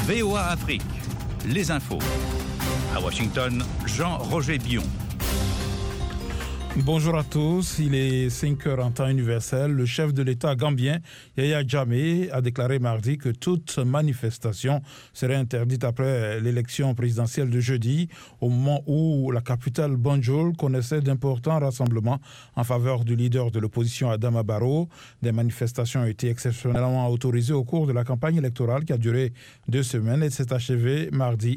VOA Afrique, les infos. À Washington, Jean-Roger Bion. Bonjour à tous, il est 5h en temps universel. Le chef de l'État gambien, Yahya Jammeh, a déclaré mardi que toute manifestation serait interdite après l'élection présidentielle de jeudi, au moment où la capitale Banjul connaissait d'importants rassemblements en faveur du leader de l'opposition Adama Barrow. Des manifestations ont été exceptionnellement autorisées au cours de la campagne électorale qui a duré 2 semaines et s'est achevée mardi.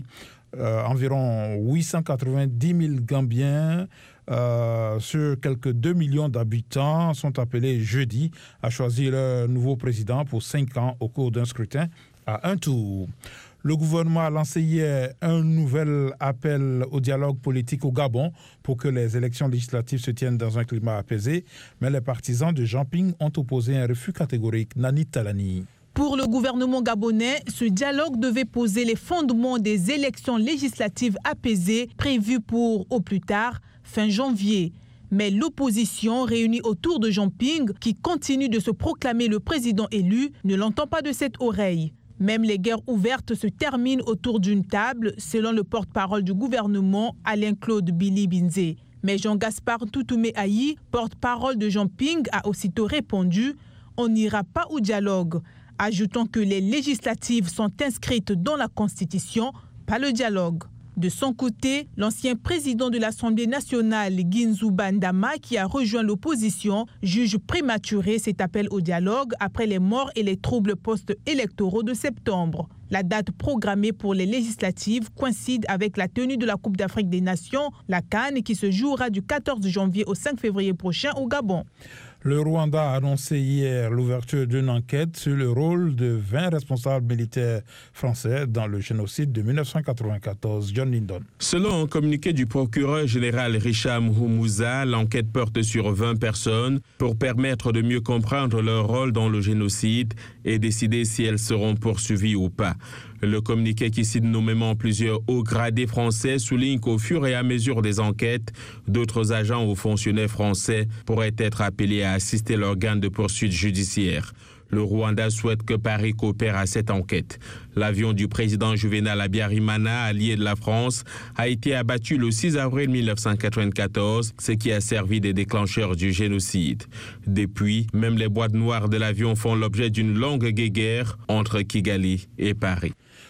Environ 890 000 Gambiens sur quelques 2 millions d'habitants sont appelés jeudi à choisir leur nouveau président pour 5 ans au cours d'un scrutin à un tour. Le gouvernement a lancé hier un nouvel appel au dialogue politique au Gabon pour que les élections législatives se tiennent dans un climat apaisé, mais les partisans de Jean Ping ont opposé un refus catégorique. Nani Talani. Pour le gouvernement gabonais, ce dialogue devait poser les fondements des élections législatives apaisées prévues pour, au plus tard, fin janvier. Mais l'opposition réunie autour de Jean Ping, qui continue de se proclamer le président élu, ne l'entend pas de cette oreille. Même les guerres ouvertes se terminent autour d'une table, selon le porte-parole du gouvernement, Alain-Claude Billy Binzé. Mais Jean-Gaspard Toutoumé Ayi, porte-parole de Jean Ping, a aussitôt répondu « On n'ira pas au dialogue », ajoutant que les législatives sont inscrites dans la Constitution, pas le dialogue. De son côté, l'ancien président de l'Assemblée nationale, Guinzou Bandama, qui a rejoint l'opposition, juge prématuré cet appel au dialogue après les morts et les troubles post-électoraux de septembre. La date programmée pour les législatives coïncide avec la tenue de la Coupe d'Afrique des Nations, la CAN, qui se jouera du 14 janvier au 5 février prochain au Gabon. Le Rwanda a annoncé hier l'ouverture d'une enquête sur le rôle de 20 responsables militaires français dans le génocide de 1994. John Lindon. Selon un communiqué du procureur général Richard Muhumuza, l'enquête porte sur 20 personnes pour permettre de mieux comprendre leur rôle dans le génocide et décider si elles seront poursuivies ou pas. Le communiqué qui cite nommément plusieurs hauts gradés français souligne qu'au fur et à mesure des enquêtes, d'autres agents ou fonctionnaires français pourraient être appelés à assister l'organe de poursuite judiciaire. Le Rwanda souhaite que Paris coopère à cette enquête. L'avion du président Juvenal Habyarimana, allié de la France, a été abattu le 6 avril 1994, ce qui a servi de déclencheur du génocide. Depuis, même les boîtes noires de l'avion font l'objet d'une longue guéguerre entre Kigali et Paris.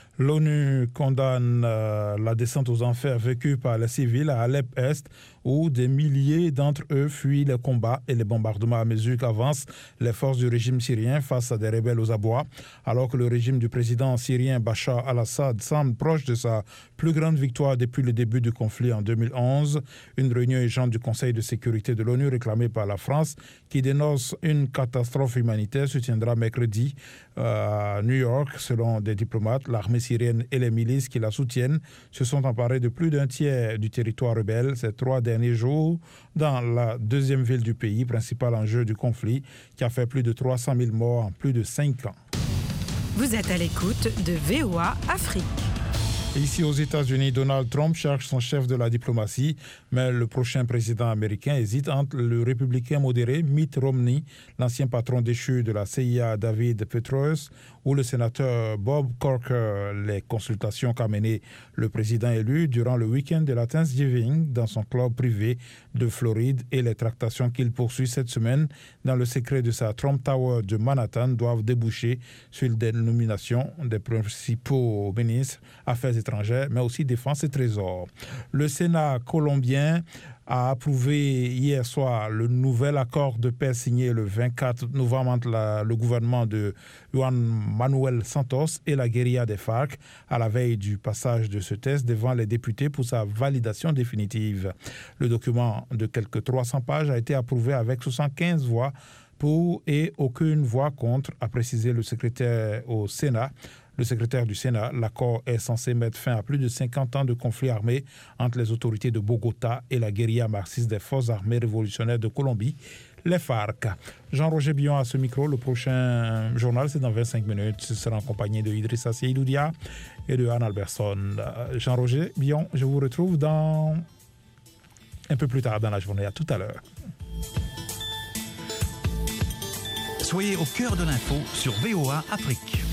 L'ONU condamne la descente aux enfers vécue par les civils à Alep-Est, où des milliers d'entre eux fuient les combats et les bombardements à mesure qu'avancent les forces du régime syrien face à des rebelles aux abois. Alors que le régime du président syrien Bachar al-Assad semble proche de sa plus grande victoire depuis le début du conflit en 2011, une réunion urgente du Conseil de sécurité de l'ONU réclamée par la France, qui dénonce une catastrophe humanitaire, se tiendra mercredi à New York. Selon des diplomates, l'armée syrienne et les milices qui la soutiennent se sont emparés de plus d'un tiers du territoire rebelle ces 3 derniers jours dans la deuxième ville du pays, principal enjeu du conflit, qui a fait plus de 300 000 morts en plus de 5 ans. Vous êtes à l'écoute de VOA Afrique. Ici aux États-Unis, Donald Trump cherche son chef de la diplomatie, mais le prochain président américain hésite entre le républicain modéré Mitt Romney, l'ancien patron déchu de la CIA David Petraeus, ou le sénateur Bob Corker. Les consultations qu'a menées le président élu durant le week-end de la Thanksgiving dans son club privé de Floride et les tractations qu'il poursuit cette semaine dans le secret de sa Trump Tower de Manhattan doivent déboucher sur des nominations des principaux ministres Affaires étrangères, mais aussi Défense et Trésor. Le Sénat colombien a approuvé hier soir le nouvel accord de paix signé le 24 novembre entre le gouvernement de Juan Manuel Santos et la guérilla des FARC à la veille du passage de ce texte devant les députés pour sa validation définitive. Le document de quelques 300 pages a été approuvé avec 75 voix pour et aucune voix contre, a précisé le secrétaire au Sénat. Le secrétaire du Sénat, l'accord est censé mettre fin à plus de 50 ans de conflit armé entre les autorités de Bogota et la guérilla marxiste des forces armées révolutionnaires de Colombie, les FARC. Jean-Roger Bion à ce micro. Le prochain journal, c'est dans 25 minutes. Ce sera en compagnie de Idrissa Seydoudia et de Anne Alberson. Jean-Roger Bion, je vous retrouve un peu plus tard dans la journée. À tout à l'heure. Soyez au cœur de l'info sur VOA Afrique.